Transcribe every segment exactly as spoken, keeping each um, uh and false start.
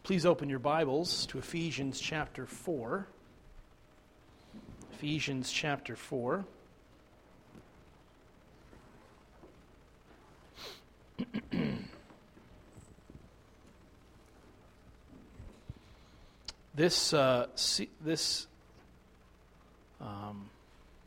Please open your Bibles to Ephesians chapter four. Ephesians chapter four. This uh, se- this um,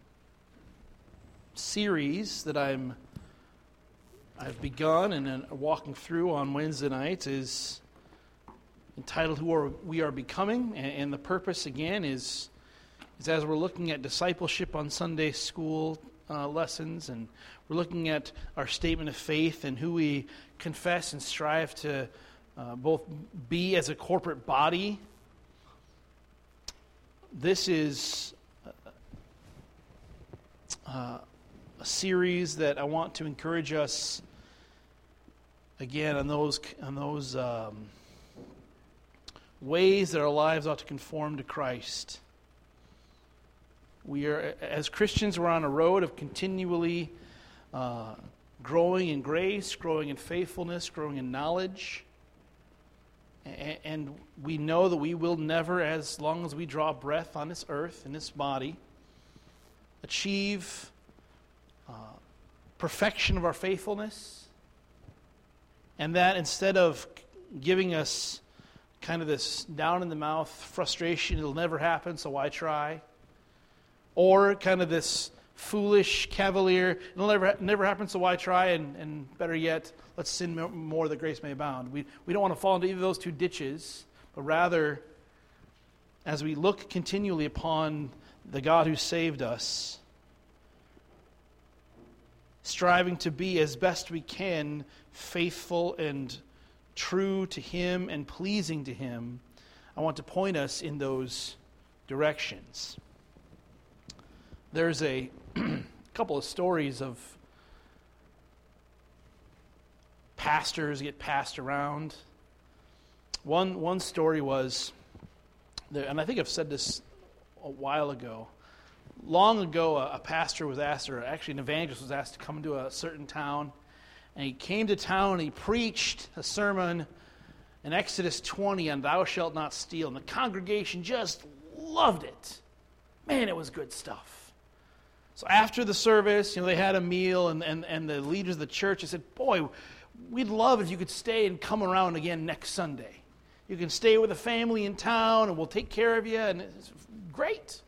series that I'm I've begun and am walking through on Wednesday nights is entitled "Who Are We Are Becoming," and, and the purpose again is is as we're looking at discipleship on Sunday school uh, lessons, and we're looking at our statement of faith and who we confess and strive to uh, both be as a corporate body. This is uh, a series that I want to encourage us again on those on those um, ways that our lives ought to conform to Christ. We are, as Christians, we're on a road of continually uh, growing in grace, growing in faithfulness, growing in knowledge. And we know that we will never, as long as we draw breath on this earth, in this body, achieve uh, perfection of our faithfulness. And that instead of giving us kind of this down-in-the-mouth frustration, it'll never happen, so why try? Or kind of this foolish, cavalier, it'll never never happen, so why try? And, and better yet, let's sin more that grace may abound. We, we don't want to fall into either of those two ditches, but rather, as we look continually upon the God who saved us, striving to be as best we can faithful and true to Him and pleasing to Him, I want to point us in those directions. There's a couple of stories of pastors get passed around. One one story was, and I think I've said this a while ago, long ago a, a pastor was asked, or actually an evangelist was asked to come to a certain town, and he came to town and he preached a sermon in Exodus twenty on thou shalt not steal, and the congregation just loved it. Man, it was good stuff. So after the service, you know, they had a meal, and, and, and the leaders of the church said, boy, we'd love if you could stay and come around again next Sunday. You can stay with a family in town, and we'll take care of you, and it's great.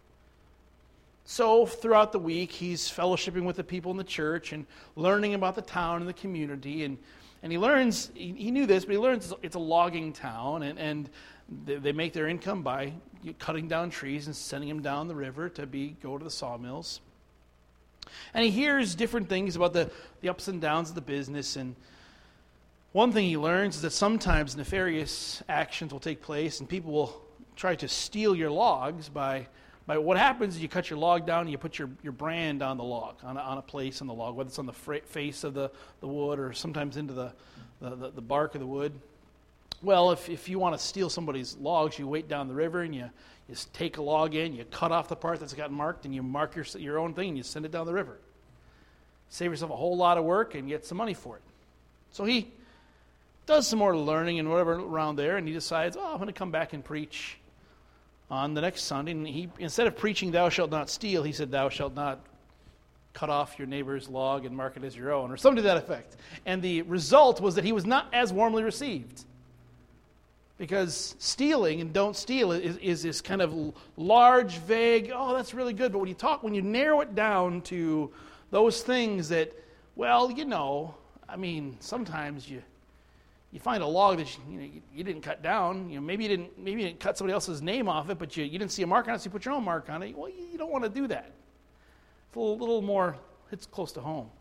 So throughout the week, he's fellowshipping with the people in the church and learning about the town and the community, and, and he learns, he, he knew this, but he learns it's a logging town, and, and they, they make their income by cutting down trees and sending them down the river to be go to the sawmills. And he hears different things about the, the ups and downs of the business. And one thing he learns is that sometimes nefarious actions will take place, and people will try to steal your logs by, by what happens is you cut your log down and you put your, your brand on the log, on a, on a place on the log, whether it's on the fra- face of the, the wood or sometimes into the, the, the, the bark of the wood. Well, if, if you want to steal somebody's logs, you wait down the river and you, you take a log in, you cut off the part that's got marked, and you mark your, your own thing and you send it down the river. Save yourself a whole lot of work and get some money for it. So he does some more learning and whatever around there, and he decides, oh, I'm going to come back and preach on the next Sunday. And he, instead of preaching thou shalt not steal, he said thou shalt not cut off your neighbor's log and mark it as your own, or something to that effect. And the result was that he was not as warmly received. Because stealing and don't steal is, is this kind of large, vague, oh, that's really good. But when you talk, when you narrow it down to those things that, well, you know, I mean, sometimes you you find a log that you, you know you, you didn't cut down. You know, maybe you didn't maybe you didn't cut somebody else's name off it, but you, you didn't see a mark on it, so you put your own mark on it. Well, you, you don't want to do that. It's a little, little more. It's close to home.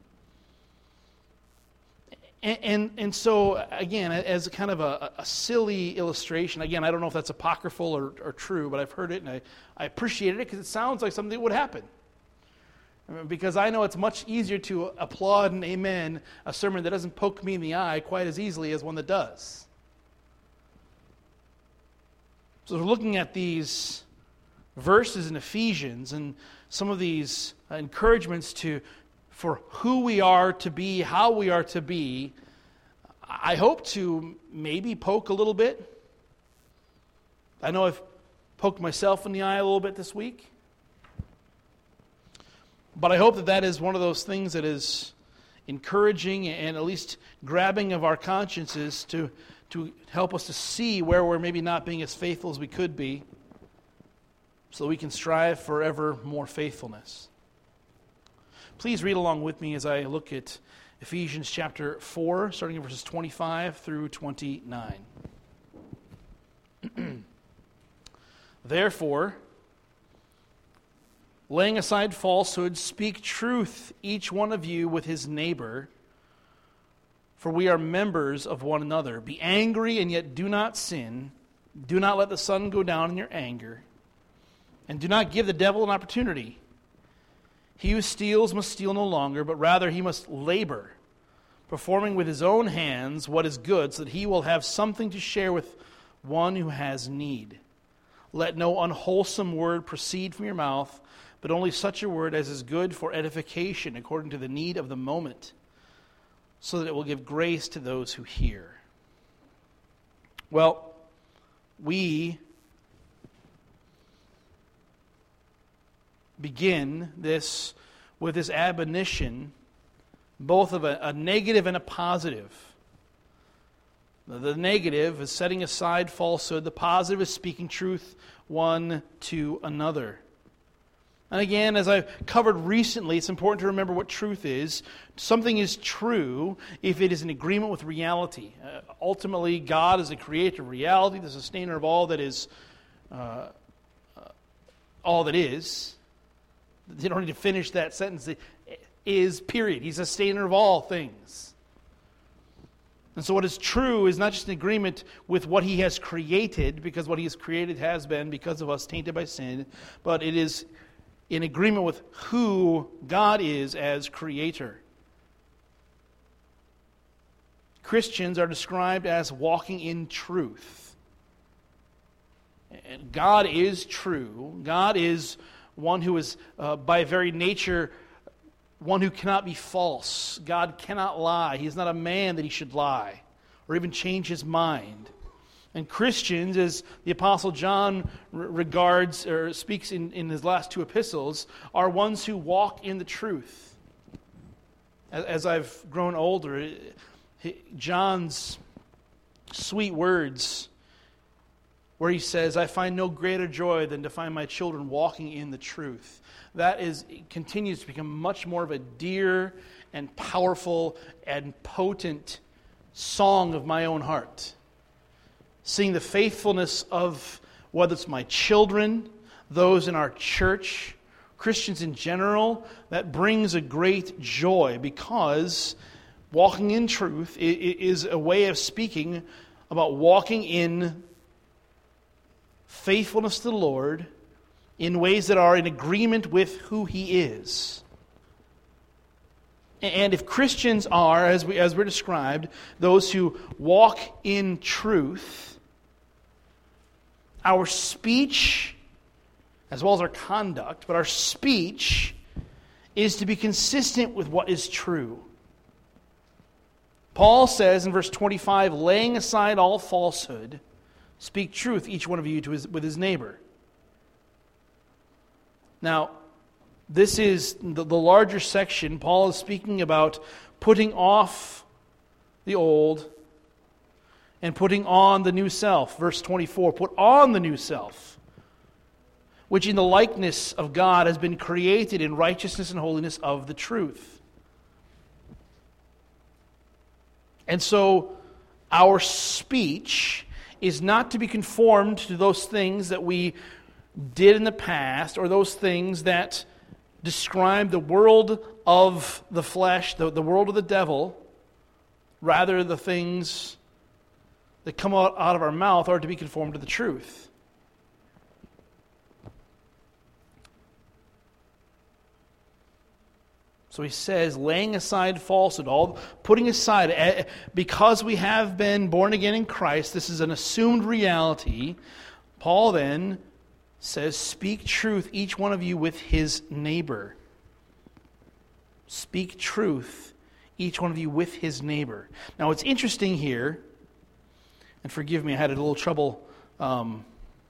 And, and and so, again, as kind of a, a silly illustration, again, I don't know if that's apocryphal or, or true, but I've heard it, and I, I appreciated it because it sounds like something that would happen. Because I know it's much easier to applaud and amen a sermon that doesn't poke me in the eye quite as easily as one that does. So we're looking at these verses in Ephesians and some of these encouragements to for who we are to be, how we are to be. I hope to maybe poke a little bit. I know I've poked myself in the eye a little bit this week. But I hope that that is one of those things that is encouraging and at least grabbing of our consciences to, to help us to see where we're maybe not being as faithful as we could be, so that we can strive for ever more faithfulness. Please read along with me as I look at Ephesians chapter four, starting in verses twenty-five through twenty-nine. Therefore, laying aside falsehood, speak truth, each one of you with his neighbor, for we are members of one another. Be angry and yet do not sin. Do not let the sun go down in your anger. And do not give the devil an opportunity. He who steals must steal no longer, but rather he must labor, performing with his own hands what is good, so that he will have something to share with one who has need. Let no unwholesome word proceed from your mouth, but only such a word as is good for edification according to the need of the moment, so that it will give grace to those who hear. Well, we begin this with this admonition, both of a, a negative and a positive. The negative is setting aside falsehood. The positive is speaking truth one to another. And again, as I've covered recently, it's important to remember what truth is. Something is true if it is in agreement with reality. Uh, ultimately, God is the creator of reality, the sustainer of all that is, uh, uh, all that is. You don't need to finish that sentence. It is, period. He's a sustainer of all things. And so what is true is not just in agreement with what he has created, because what he has created has been, because of us, tainted by sin, but it is in agreement with who God is as creator. Christians are described as walking in truth. And God is true. God is one who is, uh, by very nature, one who cannot be false. God cannot lie. He is not a man that he should lie or even change his mind. And Christians, as the Apostle John regards or speaks in, in his last two epistles, are ones who walk in the truth. As, as I've grown older, John's sweet words where he says, I find no greater joy than to find my children walking in the truth. That is continues to become much more of a dear and powerful and potent song of my own heart. Seeing the faithfulness of, whether it's my children, those in our church, Christians in general, that brings a great joy, because walking in truth is a way of speaking about walking in faithfulness to the Lord in ways that are in agreement with who He is. And if Christians are, as we as we're described, those who walk in truth, our speech, as well as our conduct, but our speech is to be consistent with what is true. Paul says in verse twenty-five, laying aside all falsehood, speak truth, each one of you, to his, with his neighbor. Now, this is the, the larger section. Paul is speaking about putting off the old and putting on the new self. Verse twenty-four, put on the new self, which in the likeness of God has been created in righteousness and holiness of the truth. And so, our speech is not to be conformed to those things that we did in the past, or those things that describe the world of the flesh, the, the world of the devil. Rather, the things that come out, out of our mouth are to be conformed to the truth. So he says, laying aside falsehood, all putting aside, because we have been born again in Christ, this is an assumed reality. Paul then says, speak truth, each one of you, with his neighbor. Speak truth, each one of you with his neighbor. Now, what's interesting here, and forgive me, I had a little trouble um,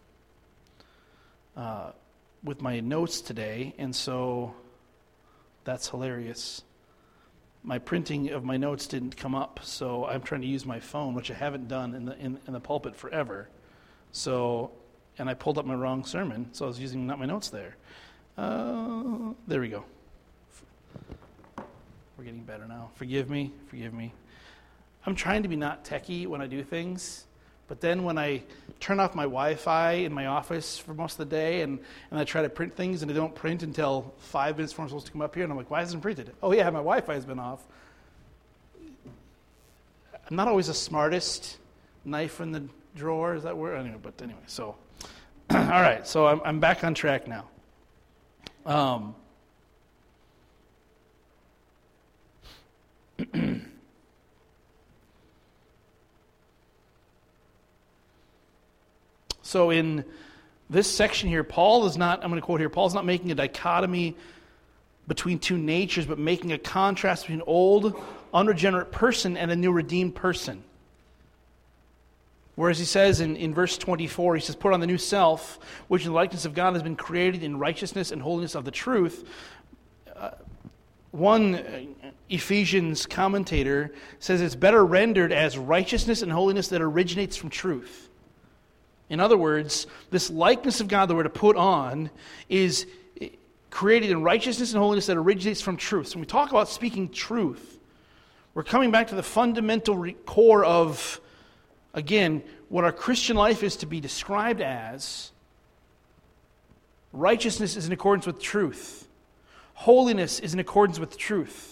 uh, with my notes today, and so that's hilarious. My printing of my notes didn't come up, so I'm trying to use my phone, which I haven't done in the in, in the pulpit forever. So, and I pulled up my wrong sermon, so I was using not my notes there. Uh, there we go. We're getting better now. Forgive me, forgive me. I'm trying to be not techie when I do things, but then when I turn off my Wi-Fi in my office for most of the day and, and I try to print things and they don't print until five minutes before I'm supposed to come up here, and I'm like, why hasn't it printed? Oh yeah, my Wi-Fi has been off. I'm not always the smartest knife in the drawer, is that word? Anyway, but anyway, so, all right, so I'm, I'm back on track now. Um... So in this section here, Paul is not, I'm going to quote here, Paul's not making a dichotomy between two natures, but making a contrast between an old, unregenerate person and a new redeemed person. Whereas he says in, in verse twenty-four, he says, put on the new self, which in the likeness of God has been created in righteousness and holiness of the truth. Uh, one Ephesians commentator says it's better rendered as righteousness and holiness that originates from truth. In other words, this likeness of God that we're to put on is created in righteousness and holiness that originates from truth. So when we talk about speaking truth, we're coming back to the fundamental core of, again, what our Christian life is to be described as. Righteousness is in accordance with truth. Holiness is in accordance with truth.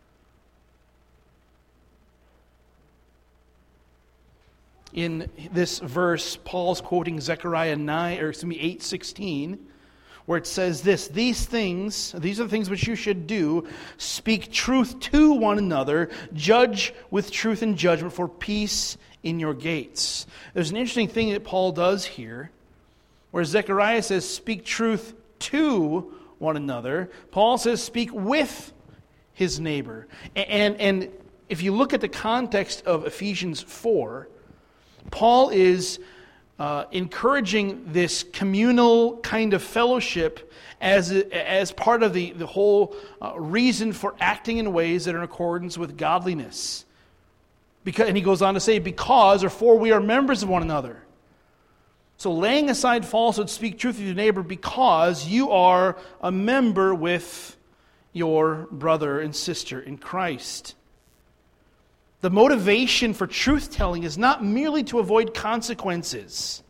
In this verse, Paul's quoting Zechariah nine, or excuse me, eight sixteen, where it says this: "These things, these are the things which you should do: speak truth to one another, judge with truth and judgment, for peace in your gates." There's an interesting thing that Paul does here, where Zechariah says, "Speak truth to one another." Paul says, "Speak with his neighbor." And and if you look at the context of Ephesians four. Paul is uh, encouraging this communal kind of fellowship as as part of the, the whole uh, reason for acting in ways that are in accordance with godliness. Because, and he goes on to say, because or for we are members of one another. So laying aside falsehood, speak truth to your neighbor because you are a member with your brother and sister in Christ. The motivation for truth-telling is not merely to avoid consequences.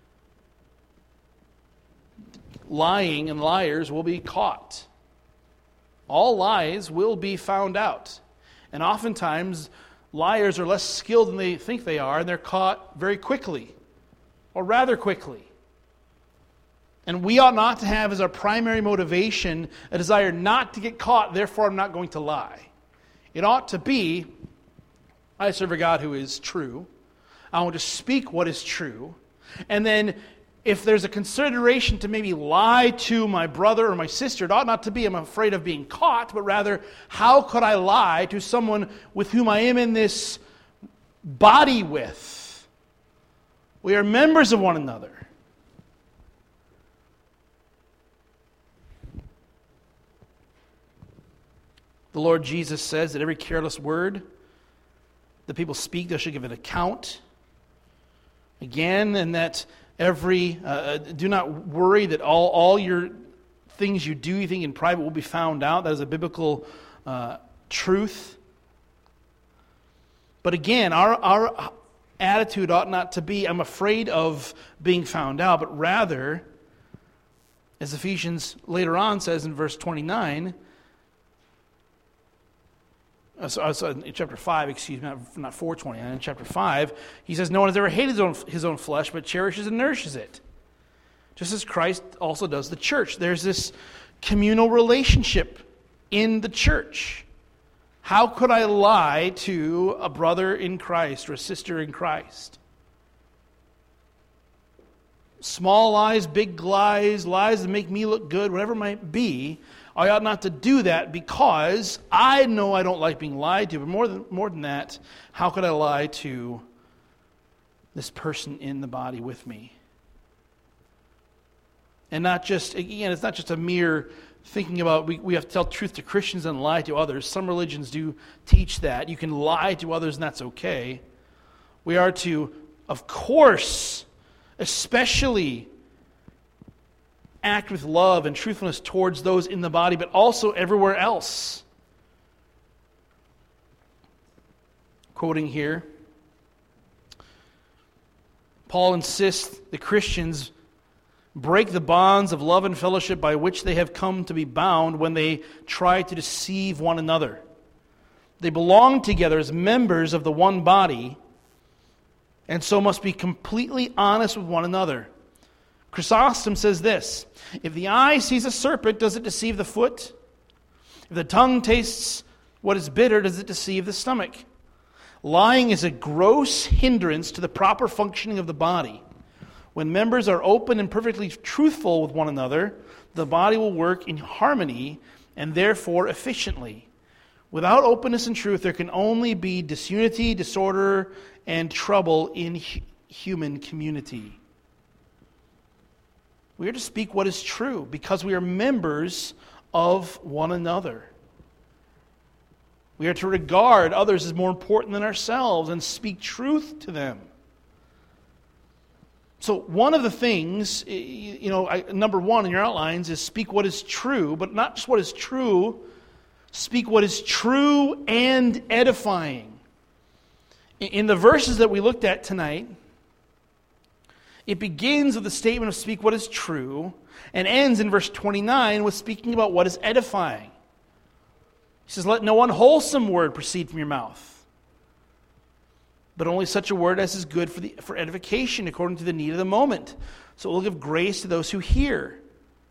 Lying and liars will be caught. All lies will be found out. And oftentimes, liars are less skilled than they think they are, and they're caught very quickly, or rather quickly. And we ought not to have as our primary motivation a desire not to get caught, therefore I'm not going to lie. It ought to be, I serve a God who is true. I want to speak what is true. And then if there's a consideration to maybe lie to my brother or my sister, it ought not to be I'm afraid of being caught, but rather, how could I lie to someone with whom I am in this body with? We are members of one another. The Lord Jesus says that every careless word that people speak, they should give an account. Again, and that every, uh, do not worry that all, all your things you do, you think in private, will be found out. That is a biblical uh, truth. But again, our, our attitude ought not to be, I'm afraid of being found out, but rather, as Ephesians later on says in verse twenty-nine, Uh, so, so in chapter five, excuse me, not, not four twenty-nine, in chapter five, he says, no one has ever hated his own, his own flesh, but cherishes and nourishes it. Just as Christ also does the church. There's this communal relationship in the church. How could I lie to a brother in Christ or a sister in Christ? Small lies, big lies, lies that make me look good, whatever it might be, I ought not to do that because I know I don't like being lied to. But more than, more than that, how could I lie to this person in the body with me? And not just, again, it's not just a mere thinking about we, we have to tell truth to Christians and lie to others. Some religions do teach that. You can lie to others and that's okay. We are to, of course, especially act with love and truthfulness towards those in the body, but also everywhere else. Quoting here, Paul insists the Christians break the bonds of love and fellowship by which they have come to be bound when they try to deceive one another. They belong together as members of the one body, and so must be completely honest with one another. Chrysostom says this, if the eye sees a serpent, does it deceive the foot? If the tongue tastes what is bitter, does it deceive the stomach? Lying is a gross hindrance to the proper functioning of the body. When members are open and perfectly truthful with one another, the body will work in harmony and therefore efficiently. Without openness and truth, there can only be disunity, disorder, and trouble in hu- human community. We are to speak what is true because we are members of one another. We are to regard others as more important than ourselves and speak truth to them. So one of the things, you know, I, number one in your outlines is speak what is true, but not just what is true, speak what is true and edifying. In the verses that we looked at tonight, it begins with the statement of speak what is true and ends in verse twenty-nine with speaking about what is edifying. He says, let no unwholesome word proceed from your mouth, but only such a word as is good for the for edification according to the need of the moment. So it will give grace to those who hear.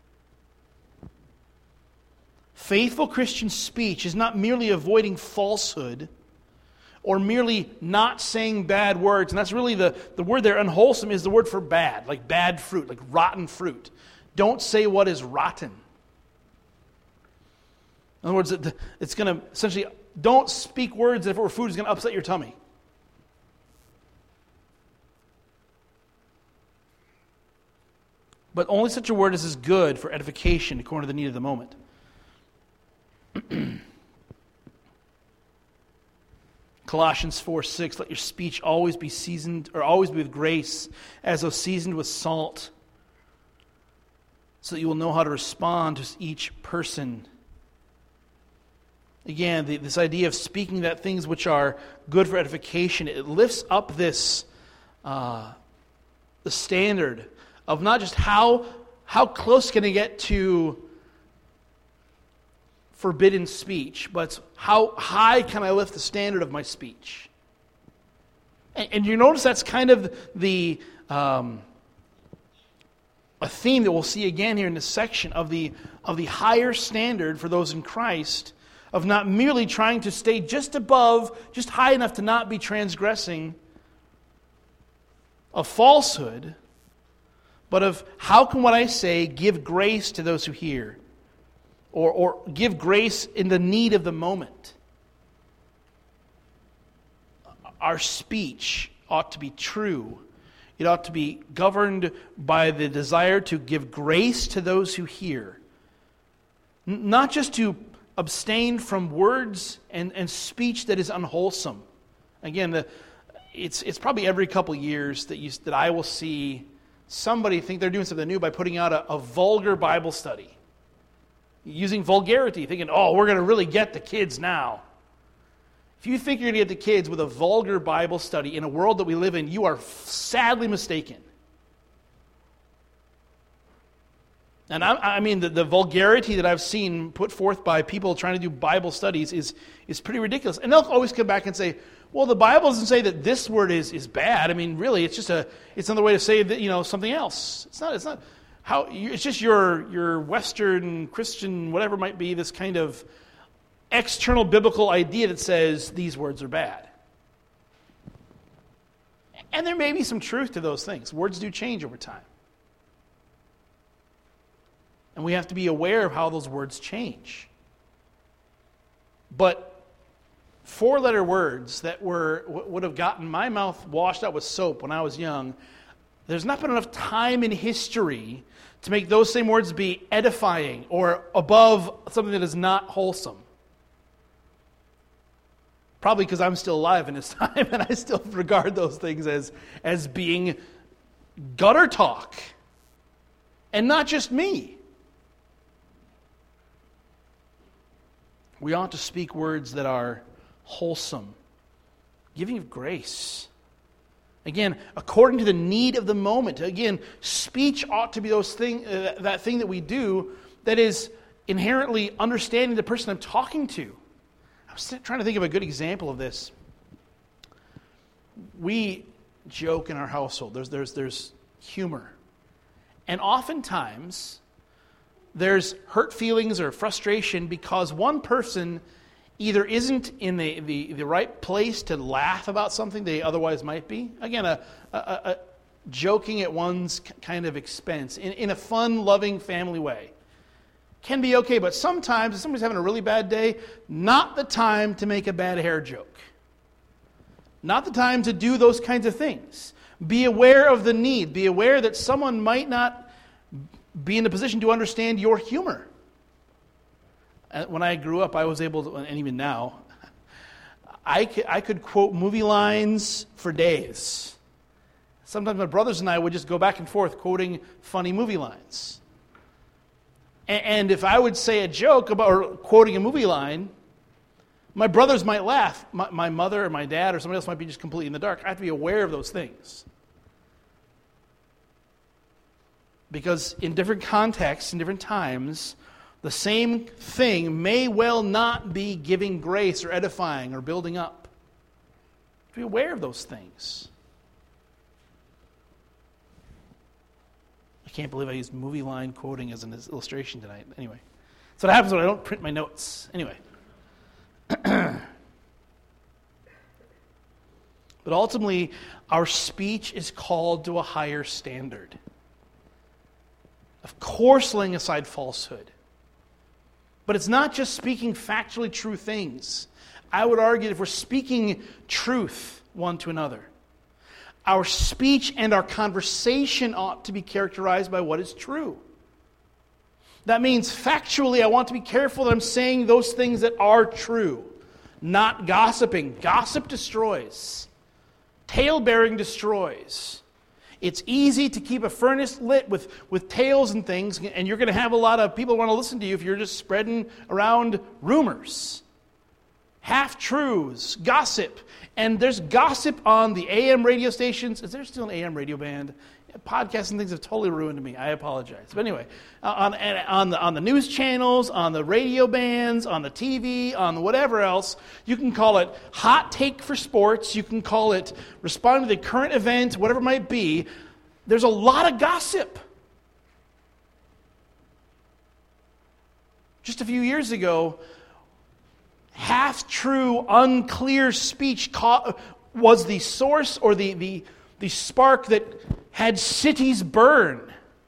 Faithful Christian speech is not merely avoiding falsehood or merely not saying bad words. And that's really the, the word there, unwholesome, is the word for bad, like bad fruit, like rotten fruit. Don't say what is rotten. In other words, it's going to essentially, don't speak words that if it were food is going to upset your tummy. But only such a word as is good for edification according to the need of the moment. Colossians four six, let your speech always be seasoned, or always be with grace, as though seasoned with salt, so that you will know how to respond to each person. Again, the, this idea of speaking that things which are good for edification, it lifts up this, uh, the standard of not just how, how close can I get to forbidden speech, but how high can I lift the standard of my speech? And, and you notice that's kind of the um, a theme that we'll see again here in this section of the of the higher standard for those in Christ, of not merely trying to stay just above, just high enough to not be transgressing a falsehood, but of how can what I say give grace to those who hear? Or, or give grace in the need of the moment. Our speech ought to be true. It ought to be governed by the desire to give grace to those who hear. N- not just to abstain from words and, and speech that is unwholesome. Again, the, it's it's probably every couple years that you that I will see somebody think they're doing something new by putting out a, a vulgar Bible study. Using vulgarity, thinking, oh, we're going to really get the kids now. If you think you're going to get the kids with a vulgar Bible study in a world that we live in, you are sadly mistaken. And I, I mean, the, the vulgarity that I've seen put forth by people trying to do Bible studies is, is pretty ridiculous. And they'll always come back and say, well, the Bible doesn't say that this word is, is bad. I mean, really, it's just a it's another way to say that, you know, something else. It's not. It's not. How, it's just your your Western Christian, whatever it might be, this kind of external biblical idea that says these words are bad. And there may be some truth to those things. Words do change over time. And we have to be aware of how those words change. But four-letter words that were would have gotten my mouth washed out with soap when I was young, there's not been enough time in history to make those same words be edifying or above something that is not wholesome. Probably because I'm still alive in this time and I still regard those things as, as being gutter talk. And not just me. We ought to speak words that are wholesome, giving of grace. Again, according to the need of the moment. Again, speech ought to be those thing, uh, that thing that we do that is inherently understanding the person I'm talking to. I was trying to think of a good example of this. We joke in our household. There's, there's, there's humor. And oftentimes, there's hurt feelings or frustration because one person either isn't in the, the, the right place to laugh about something they otherwise might be. Again, a, a, a joking at one's kind of expense in, in a fun, loving, family way can be okay, but sometimes if somebody's having a really bad day, not the time to make a bad hair joke. Not the time to do those kinds of things. Be aware of the need. Be aware that someone might not be in a position to understand your humor. When I grew up, I was able to, and even now, I could, I could quote movie lines for days. Sometimes my brothers and I would just go back and forth quoting funny movie lines. And, and if I would say a joke about or quoting a movie line, my brothers might laugh. My, my mother or my dad or somebody else might be just completely in the dark. I have to be aware of those things. Because in different contexts, in different times, the same thing may well not be giving grace or edifying or building up. Be aware of those things. I can't believe I used movie line quoting as an illustration tonight. Anyway, that's what happens when I don't print my notes. Anyway. But ultimately, our speech is called to a higher standard. Of course, laying aside falsehood. But it's not just speaking factually true things. I would argue that if we're speaking truth one to another, our speech and our conversation ought to be characterized by what is true. That means factually I want to be careful that I'm saying those things that are true, not gossiping. Gossip destroys. Tale-bearing destroys. It's easy to keep a furnace lit with, with tales and things, and you're going to have a lot of people who want to listen to you if you're just spreading around rumors, half-truths, gossip. And there's gossip on the A M radio stations. Is there still an A M radio band? Podcasts and things have totally ruined me. I apologize. But anyway, uh, on, on, the, on the news channels, on the radio bands, on the T V, on the whatever else, you can call it hot take for sports. You can call it responding to the current event, whatever it might be. There's a lot of gossip. Just a few years ago, half-true, unclear speech caught, was the source or the, the, the spark that had cities burn.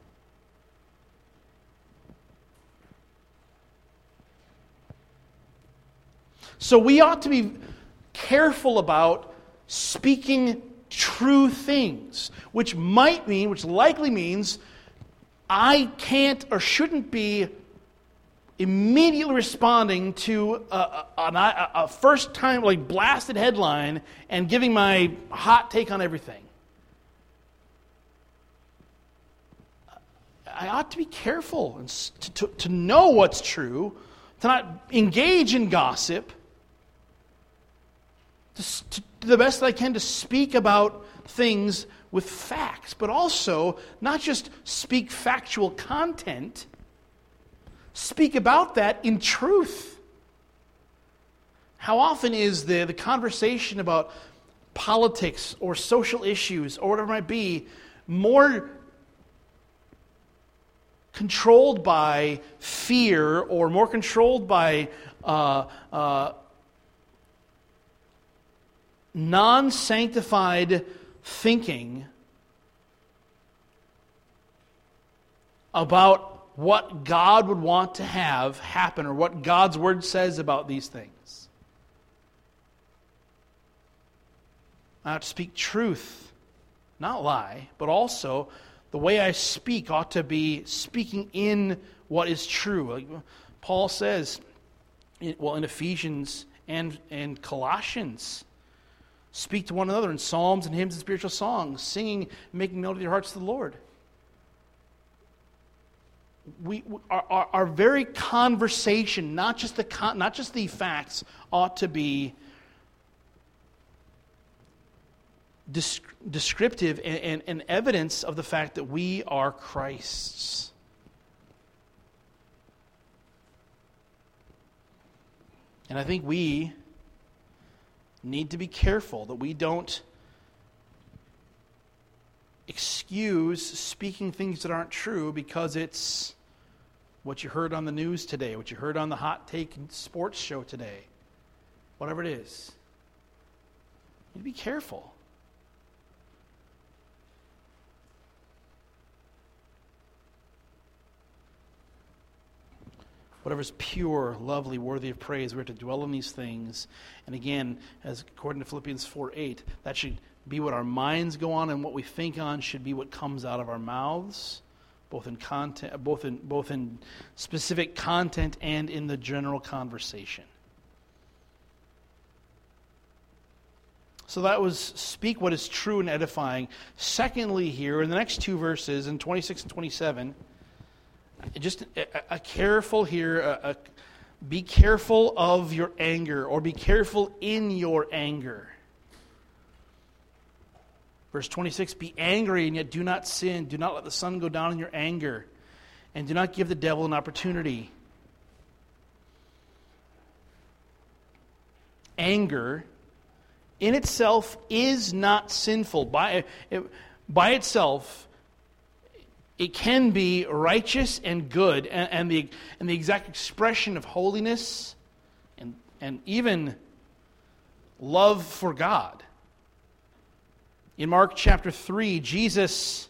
So we ought to be careful about speaking true things, which might mean, which likely means, I can't or shouldn't be immediately responding to a, a, a, a first-time, like, blasted headline and giving my hot take on everything. I ought to be careful and to, to, to know what's true, to not engage in gossip, to, to do the best that I can to speak about things with facts, but also not just speak factual content, speak about that in truth. How often is the, the conversation about politics or social issues or whatever it might be more controlled by fear or more controlled by uh, uh, non-sanctified thinking about what God would want to have happen, or what God's Word says about these things. I ought to speak truth, not lie, but also the way I speak ought to be speaking in what is true. Like Paul says, well, in Ephesians and, and Colossians, speak to one another in psalms and hymns and spiritual songs, singing, making melody in your hearts to the Lord. We, our, our, our very conversation, not just the con, not just the facts, ought to be dis, descriptive and, and, and evidence of the fact that we are Christ's. And I think we need to be careful that we don't excuse speaking things that aren't true because it's what you heard on the news today, what you heard on the hot take sports show today, whatever it is. You need to be careful. Whatever's pure, lovely, worthy of praise, we're to dwell on these things. And again, as according to Philippians four eight, that should be what our minds go on, and what we think on should be what comes out of our mouths, both in content, both in both in specific content and in the general conversation. So that was speak what is true and edifying. Secondly, here in the next two verses, in twenty-six and twenty-seven, just a, a careful here, a, a, be careful of your anger, or be careful in your anger. Verse twenty-six, be angry and yet do not sin. Do not let the sun go down in your anger, and do not give the devil an opportunity. Anger in itself is not sinful. By, it, by itself, it can be righteous and good, and, and, the, and the exact expression of holiness and, and even love for God. In Mark chapter three, Jesus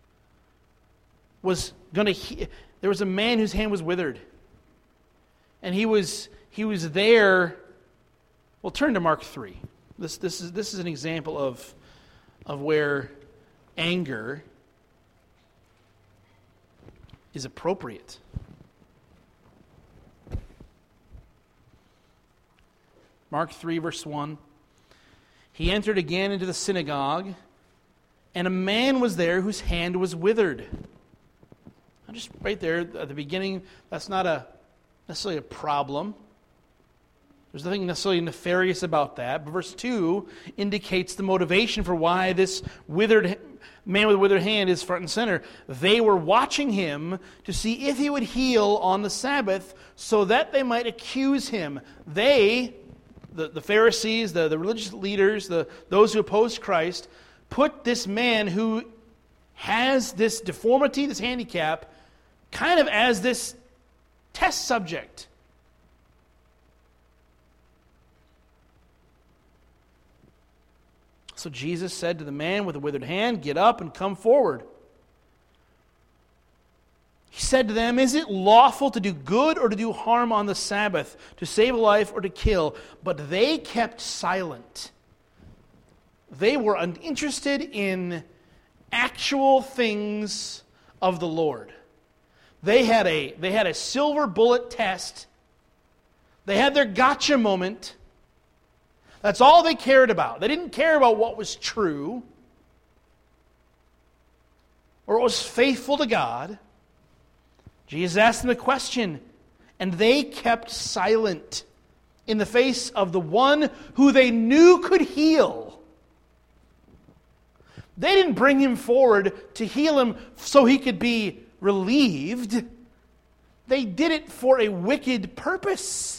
was going to he- there was a man whose hand was withered. And he was he was there. Well, turn to Mark three. This this is this is an example of of where anger is appropriate. Mark three, verse one. He entered again into the synagogue, and a man was there whose hand was withered. Now just right there at the beginning, that's not a necessarily a problem. There's nothing necessarily nefarious about that. But verse two indicates the motivation for why this withered man with a withered hand is front and center. They were watching him to see if he would heal on the Sabbath so that they might accuse him. They, the, the Pharisees, the, the religious leaders, the those who opposed Christ, put this man who has this deformity, this handicap, kind of as this test subject. So Jesus said to the man with the withered hand, "Get up and come forward." He said to them, "Is it lawful to do good or to do harm on the Sabbath, to save a life or to kill?" But they kept silent. They were uninterested in actual things of the Lord. They had a, they had a silver bullet test. They had their gotcha moment. That's all they cared about. They didn't care about what was true or what was faithful to God. Jesus asked them a question, and they kept silent in the face of the one who they knew could heal. They didn't bring him forward to heal him so he could be relieved. They did it for a wicked purpose.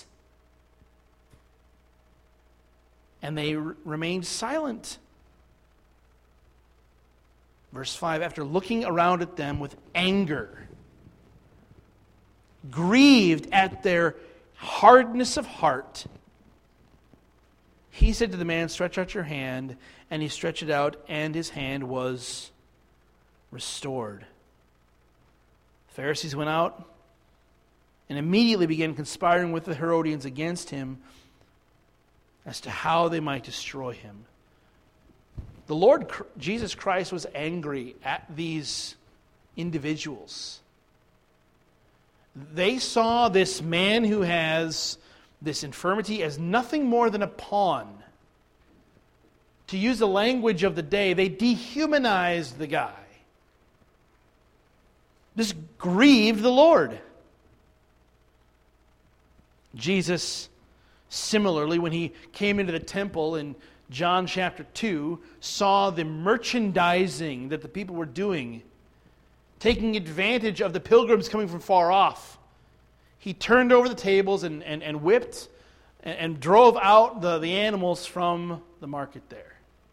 And they r- remained silent. Verse five, after looking around at them with anger, grieved at their hardness of heart, he said to the man, "Stretch out your hand." And he stretched it out, and his hand was restored. Pharisees went out and immediately began conspiring with the Herodians against him as to how they might destroy him. The Lord Jesus Christ was angry at these individuals. They saw this man who has this infirmity as nothing more than a pawn. To use the language of the day, they dehumanized the guy. This grieved the Lord. Jesus, similarly, when he came into the temple in John chapter two, saw the merchandising that the people were doing, taking advantage of the pilgrims coming from far off. He turned over the tables and, and, and whipped and, and drove out the, the animals from the market there.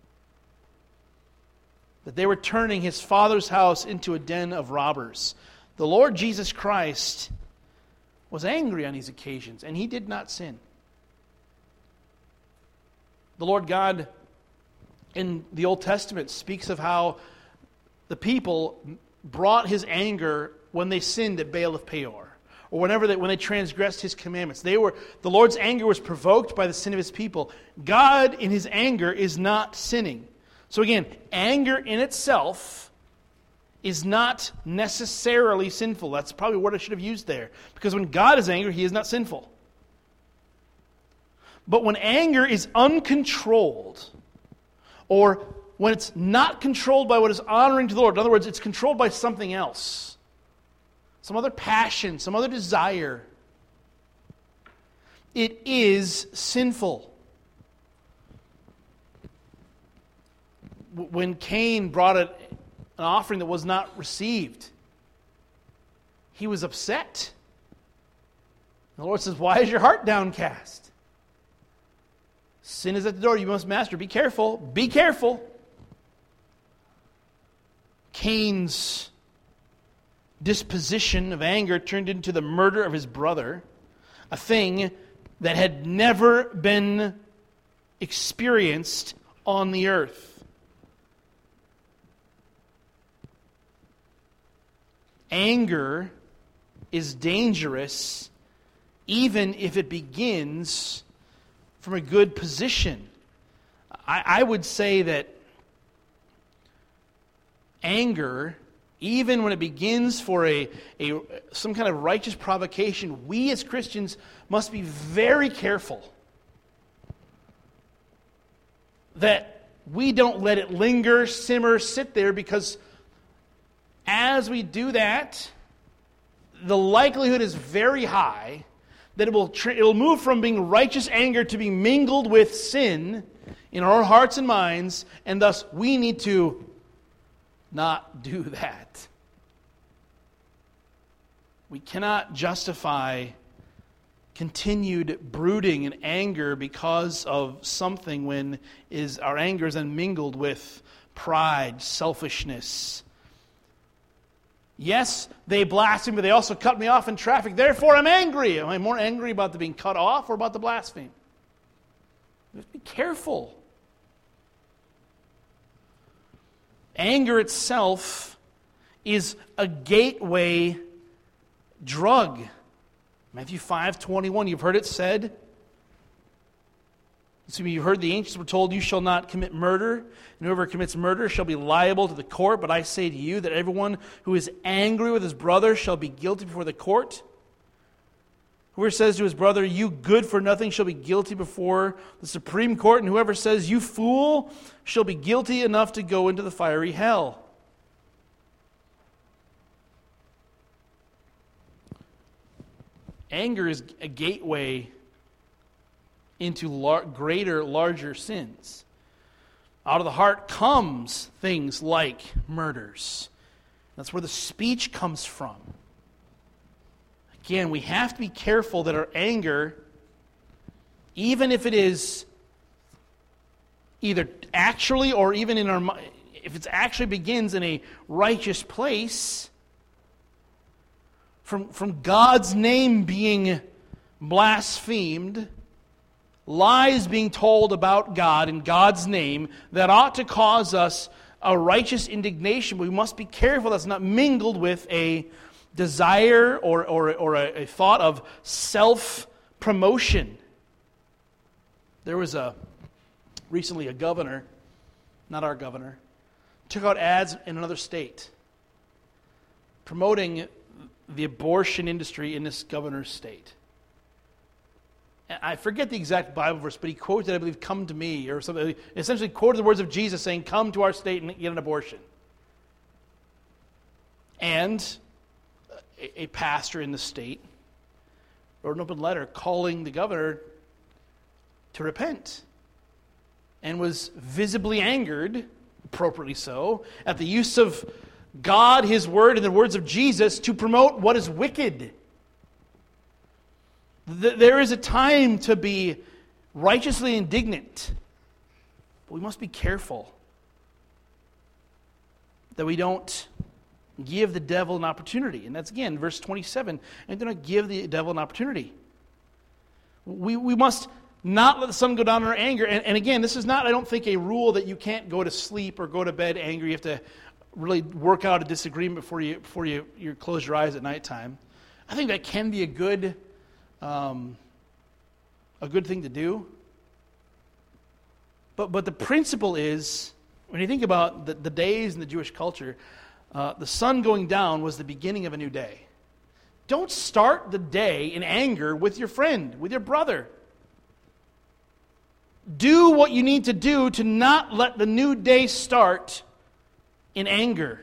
That they were turning his Father's house into a den of robbers. The Lord Jesus Christ was angry on these occasions, and he did not sin. The Lord God in the Old Testament speaks of how the people brought his anger when they sinned at Baal of Peor, or whenever they, when they transgressed his commandments. They were the Lord's anger was provoked by the sin of his people. God, in his anger, is not sinning. So again, anger in itself is not necessarily sinful. That's probably what I should have used there. Because when God is angry, he is not sinful. But when anger is uncontrolled, or when it's not controlled by what is honoring to the Lord, in other words, it's controlled by something else, some other passion, some other desire, it is sinful. When Cain brought an offering that was not received, he was upset. The Lord says, "Why is your heart downcast? Sin is at the door, you must master. Be careful, be careful." Cain's disposition of anger turned into the murder of his brother, a thing that had never been experienced on the earth. Anger is dangerous even if it begins from a good position. I, I would say that anger, even when it begins for a, a some kind of righteous provocation, we as Christians must be very careful that we don't let it linger, simmer, sit there, because as we do that, the likelihood is very high that it will tr- it will move from being righteous anger to being mingled with sin in our hearts and minds, and thus we need to not do that. We cannot justify continued brooding and anger because of something when is our anger is then mingled with pride, selfishness. Yes, they blaspheme, but they also cut me off in traffic. Therefore, I'm angry. Am I more angry about the being cut off or about the blaspheme? You have to be careful. Anger itself is a gateway drug. Matthew five twenty-one, you've heard it said. So you've heard the ancients were told, "You shall not commit murder, and whoever commits murder shall be liable to the court. But I say to you that everyone who is angry with his brother shall be guilty before the court. Whoever says to his brother, 'You good for nothing,' shall be guilty before the Supreme Court. And whoever says, 'You fool,' shall be guilty enough to go into the fiery hell." Anger is a gateway into lar- greater, larger sins. Out of the heart comes things like murders. That's where the speech comes from. Again, we have to be careful that our anger, even if it is either actually or even in our, if it actually begins in a righteous place, from, from God's name being blasphemed, lies being told about God in God's name that ought to cause us a righteous indignation. But we must be careful that's not mingled with a desire or, or, or a, a thought of self-promotion. There was a recently a governor, not our governor, took out ads in another state promoting the abortion industry in this governor's state. And I forget the exact Bible verse, but he quoted, I believe, "Come to me," or something. He essentially quoted the words of Jesus saying, "Come to our state and get an abortion." And a, a pastor in the state wrote an open letter calling the governor to repent, and was visibly angered, appropriately so, at the use of God, His Word, and the words of Jesus to promote what is wicked. There is a time to be righteously indignant, but we must be careful that we don't give the devil an opportunity. And that's, again, verse twenty-seven, and do not give the devil an opportunity. We, we must not let the sun go down in our anger. And, and again, this is not, I don't think, a rule that you can't go to sleep or go to bed angry. You have to really work out a disagreement before you before you, you close your eyes at nighttime. I think that can be a good um, a good thing to do. But but the principle is, when you think about the, the days in the Jewish culture, uh, the sun going down was the beginning of a new day. Don't start the day in anger with your friend, with your brother. Do what you need to do to not let the new day start in anger.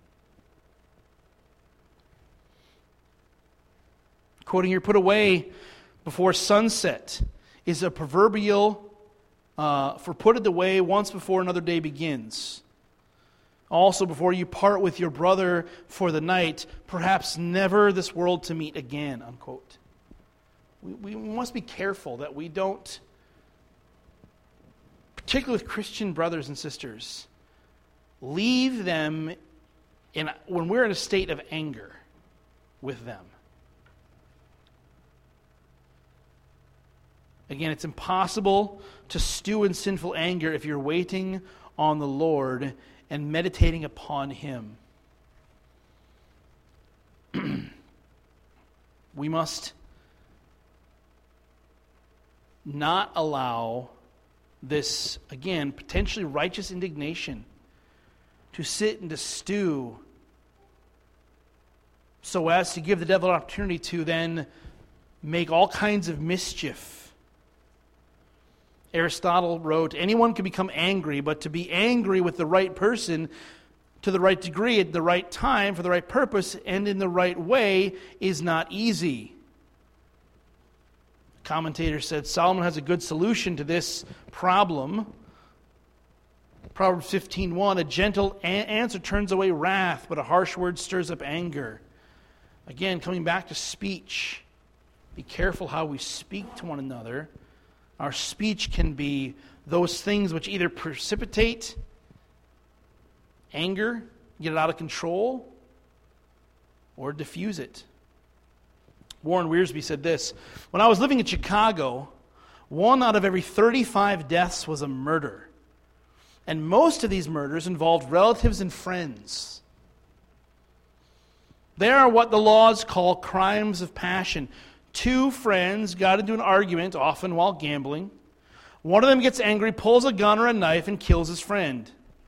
Quoting here, "Put away before sunset" is a proverbial uh, for put it away once before another day begins. Also, before you part with your brother for the night, perhaps never this world to meet again, unquote. We, we must be careful that we don't, particularly with Christian brothers and sisters, leave them in when we're in a state of anger with them. Again, it's impossible to stew in sinful anger if you're waiting on the Lord and meditating upon Him. We must not allow this, again, potentially righteous indignation to sit and to stew so as to give the devil an opportunity to then make all kinds of mischief. Aristotle wrote, "Anyone can become angry, but to be angry with the right person to the right degree at the right time for the right purpose and in the right way is not easy." A commentator said Solomon has a good solution to this problem. Proverbs fifteen one, "A gentle a- answer turns away wrath, but a harsh word stirs up anger." Again, coming back to speech, be careful how we speak to one another. Our speech can be those things which either precipitate anger, get it out of control, or diffuse it. Warren Wiersbe said this, "When I was living in Chicago, one out of every thirty-five deaths was a murder. And most of these murders involved relatives and friends. They are what the laws call crimes of passion. Two friends got into an argument, often while gambling. One of them gets angry, pulls a gun or a knife, and kills his friend.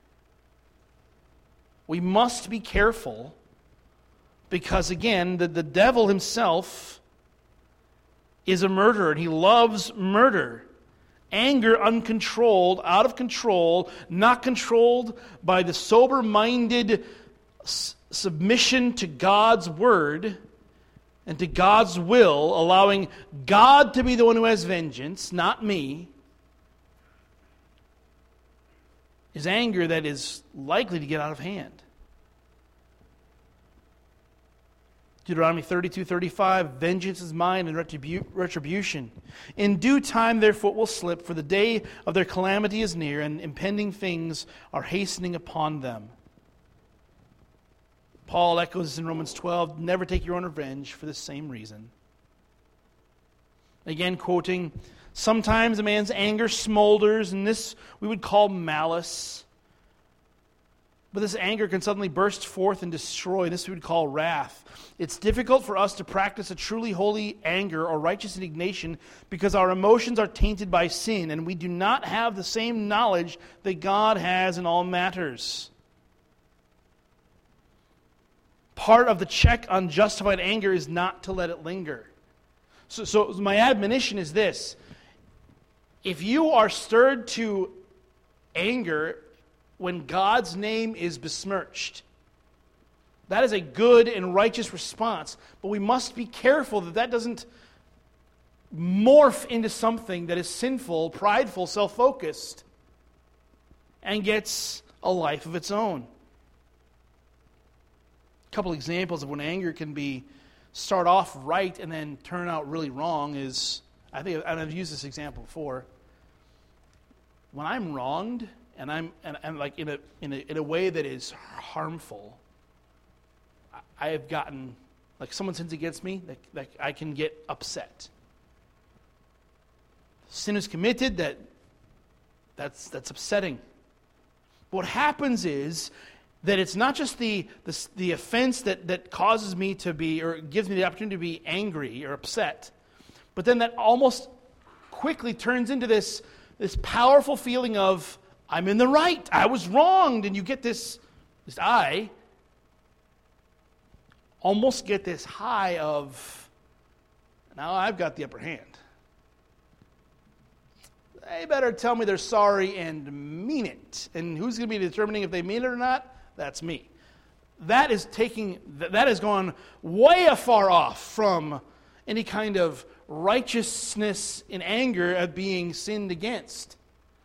We must be careful because, again, the, the devil himself is a murderer, and he loves murder. Anger uncontrolled, out of control, not controlled by the sober-minded s- submission to God's word and to God's will, allowing God to be the one who has vengeance, not me, is anger that is likely to get out of hand. Deuteronomy thirty-two thirty-five, "Vengeance is mine and retribu- retribution. In due time their foot will slip, for the day of their calamity is near, and impending things are hastening upon them." Paul echoes in Romans twelve, "Never take your own revenge for the same reason." Again, quoting, "Sometimes a man's anger smolders, and this we would call malice. But this anger can suddenly burst forth and destroy. This we would call wrath. It's difficult for us to practice a truly holy anger or righteous indignation because our emotions are tainted by sin, and we do not have the same knowledge that God has in all matters. Part of the check on justified anger is not to let it linger. So, so my admonition is this. If you are stirred to anger when God's name is besmirched, that is a good and righteous response. But we must be careful that that doesn't morph into something that is sinful, prideful, self-focused, and gets a life of its own. A couple examples of when anger can be start off right and then turn out really wrong is, I think, and I've used this example before. When I'm wronged, and I'm and, and like in a in a in a way that is harmful, I, I have gotten, like someone sins against me, that, that I can get upset. Sin is committed, that that's that's upsetting. What happens is that it's not just the the, the offense that, that causes me to be, or gives me the opportunity to be angry or upset, but then that almost quickly turns into this, this powerful feeling of, I'm in the right, I was wronged, and you get this, this I almost get this high of, now I've got the upper hand. They better tell me they're sorry and mean it. And who's going to be determining if they mean it or not? That's me. That is taking, that has gone way afar off from any kind of righteousness in anger at being sinned against.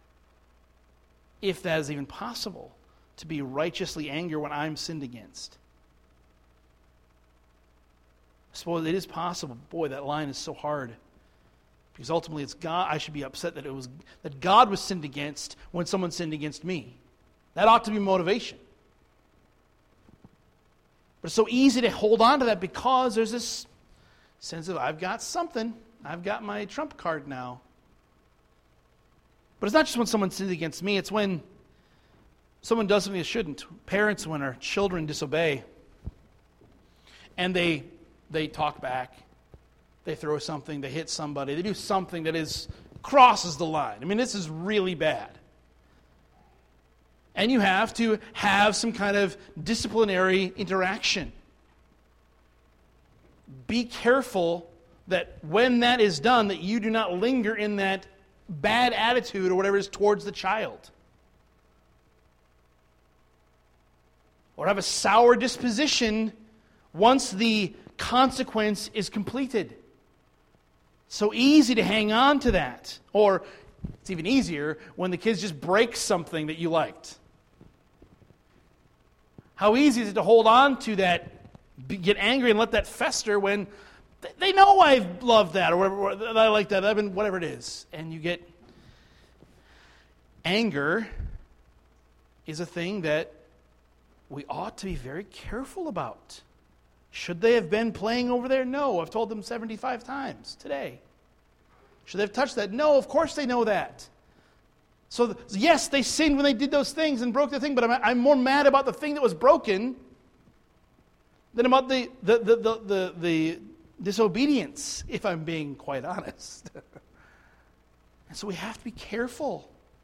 If that is even possible, to be righteously angry when I'm sinned against. I suppose it is possible. Boy, that line is so hard. Because ultimately it's God. I should be upset that it was that God was sinned against when someone sinned against me. That ought to be motivation. But it's so easy to hold on to that because there's this sense of, I've got something. I've got my trump card now. But it's not just when someone sins against me, it's when someone does something they shouldn't. Parents, when our children disobey, and they they talk back, they throw something, they hit somebody, they do something that is crosses the line. I mean, this is really bad. And you have to have some kind of disciplinary interaction. Be careful that when that is done, that you do not linger in that bad attitude or whatever it is towards the child. Or have a sour disposition once the consequence is completed. So easy to hang on to that. Or it's even easier when the kids just break something that you liked. How easy is it to hold on to that, get angry and let that fester when they know I love that or whatever, I like that, I've been, whatever it is. And you get anger is a thing that we ought to be very careful about. Should they have been playing over there? No. I've told them seventy-five times today. Should they have touched that? No, of course they know that. So, yes, they sinned when they did those things and broke the thing, but I'm, I'm more mad about the thing that was broken than about the the the the, the, the disobedience, if I'm being quite honest. And so we have to be careful.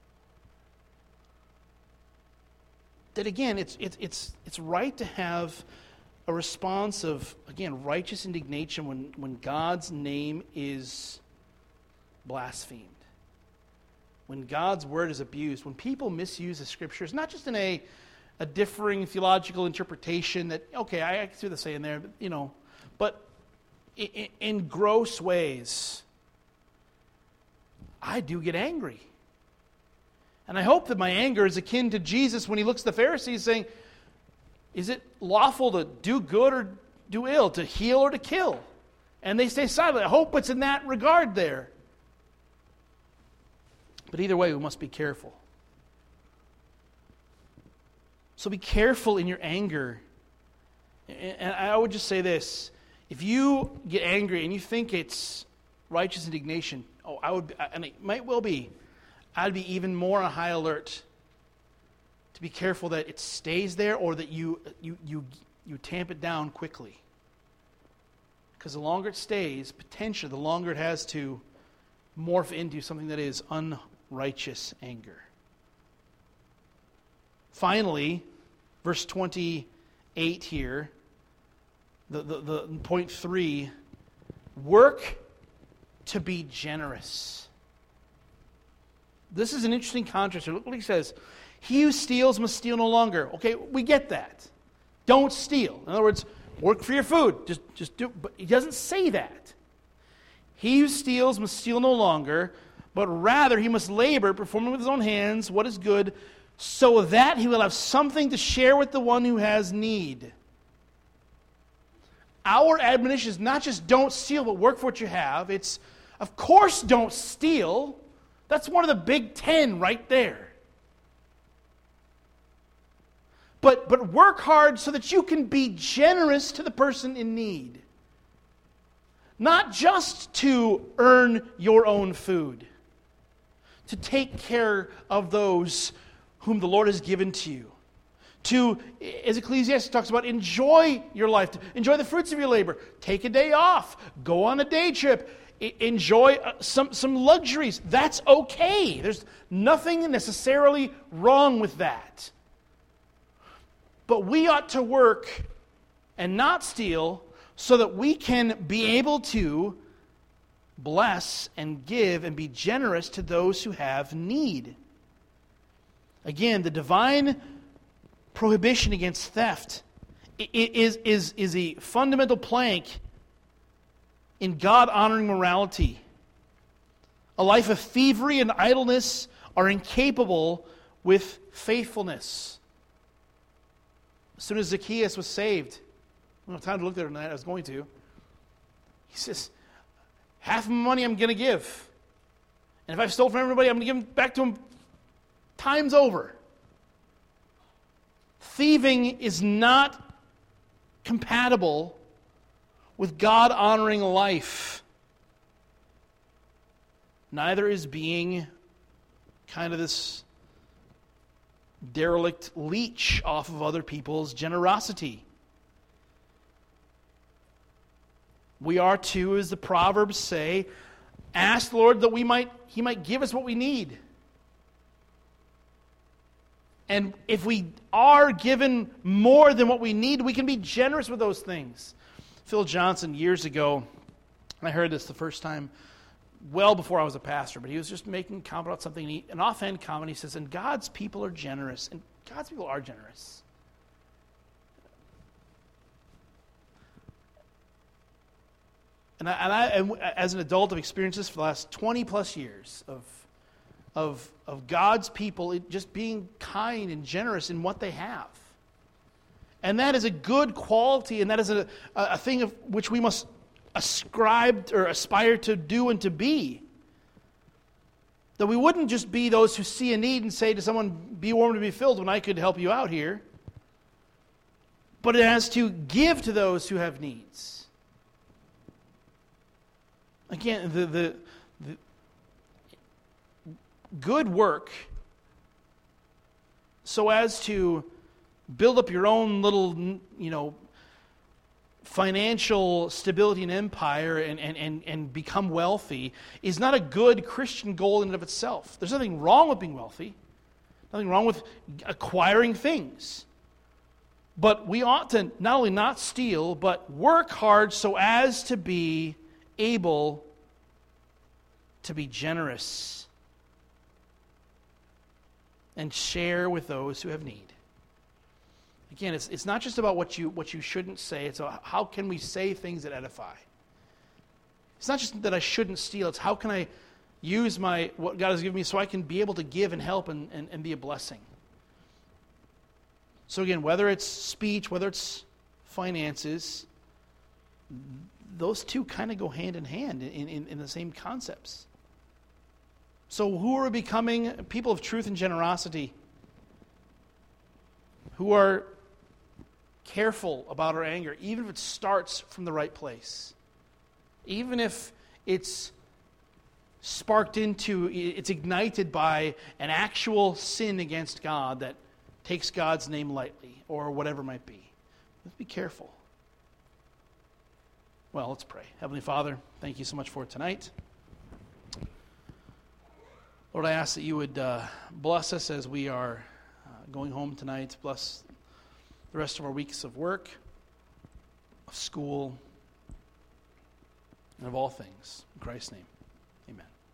That again, it's it's it's it's right to have a response of, again, righteous indignation when, when God's name is blasphemed. When God's word is abused, when people misuse the scriptures, not just in a, a differing theological interpretation that, okay, I, I can see what they're saying there, but, you know, but in, in gross ways, I do get angry. And I hope that my anger is akin to Jesus when he looks at the Pharisees saying, is it lawful to do good or do ill, to heal or to kill? And they stay silent. I hope it's in that regard there. But either way, we must be careful. So be careful in your anger. And I would just say this. If you get angry and you think it's righteous indignation, oh, I would, and it might well be, I'd be even more on high alert to be careful that it stays there or that you you you, you tamp it down quickly. Because the longer it stays, potentially, the longer it has to morph into something that is unrighteous anger. Finally, verse twenty-eight here, the, the, the point three, work to be generous. This is an interesting contrast. Look what he says. He who steals must steal no longer. Okay, we get that. Don't steal. In other words, work for your food. Just, just do. But he doesn't say that. He who steals must steal no longer, but rather he must labor, performing with his own hands what is good, so that he will have something to share with the one who has need. Our admonition is not just don't steal, but work for what you have. It's, of course, don't steal. That's one of the big ten right there. But, but work hard so that you can be generous to the person in need. Not just to earn your own food. To take care of those whom the Lord has given to you. To, as Ecclesiastes talks about, enjoy your life. Enjoy the fruits of your labor. Take a day off. Go on a day trip. Enjoy some, some luxuries. That's okay. There's nothing necessarily wrong with that. But we ought to work and not steal so that we can be able to bless and give and be generous to those who have need. Again, the divine prohibition against theft is, is, is a fundamental plank in God-honoring morality. A life of thievery and idleness are incapable with faithfulness. As soon as Zacchaeus was saved, I don't have time to look there tonight, I was going to. He says, half of my money I'm going to give. And if I've stolen from everybody, I'm going to give them back to him times over. Thieving is not compatible with God-honoring life. Neither is being kind of this derelict leech off of other people's generosity. We are to, as the Proverbs say, ask the Lord that we might, He might give us what we need. And if we are given more than what we need, we can be generous with those things. Phil Johnson, years ago, and I heard this the first time well before I was a pastor, but he was just making a comment about something, he, an offhand comment. He says, and God's people are generous. And God's people are generous. And, I, and, I, and as an adult, I've experienced this for the last twenty plus years of, of, of God's people just being kind and generous in what they have. And that is a good quality, and that is a, a thing of which we must ascribe or aspire to do and to be. That we wouldn't just be those who see a need and say to someone, be warm to be filled when I could help you out here. But it has to give to those who have needs. Again, the, the, the good work so as to build up your own little, you know, financial stability and empire and, and, and, and become wealthy is not a good Christian goal in and of itself. There's nothing wrong with being wealthy. Nothing wrong with acquiring things. But we ought to not only not steal, but work hard so as to be able to be generous and share with those who have need. Again, it's it's not just about what you what you shouldn't say. It's about how can we say things that edify. It's not just that I shouldn't steal. It's how can I use my what God has given me so I can be able to give and help and, and, and be a blessing. So again, whether it's speech, whether it's finances, those two kind of go hand in hand in, in, in the same concepts. So who are becoming people of truth and generosity? Who are careful about our anger, even if it starts from the right place. Even if it's sparked into, it's ignited by an actual sin against God that takes God's name lightly, or whatever it might be. Let's be careful. Well, let's pray. Heavenly Father, thank you so much for tonight. Lord, I ask that you would uh, bless us as we are uh, going home tonight. Bless the rest of our weeks of work, of school, and of all things. In Christ's name, amen.